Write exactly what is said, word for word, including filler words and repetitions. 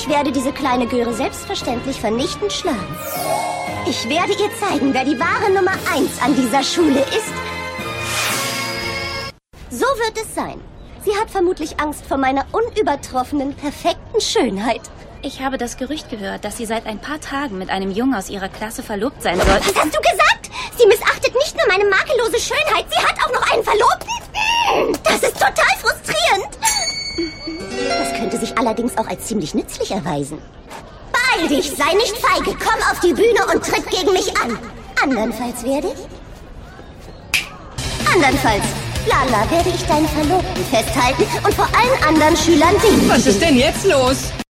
Ich werde diese kleine Göre selbstverständlich vernichtend schlagen. Ich werde ihr zeigen, wer die wahre Nummer eins an dieser Schule ist. So wird es sein. Sie hat vermutlich Angst vor meiner unübertroffenen, perfekten Schönheit. Ich habe das Gerücht gehört, dass sie seit ein paar Tagen mit einem Jungen aus ihrer Klasse verlobt sein soll. Was hast du gesagt? Sie missachtet nicht nur meine makellose Schönheit, sie hat auch noch einen Verlobten? Das ist total frustrierend. Das könnte sich allerdings auch als ziemlich nützlich erweisen. Beeil dich, sei nicht feige, komm auf die Bühne und tritt gegen mich an. Andernfalls werde ich... Andernfalls, Lala, werde ich deinen Verlobten festhalten und vor allen anderen Schülern den... Was ist denn jetzt los?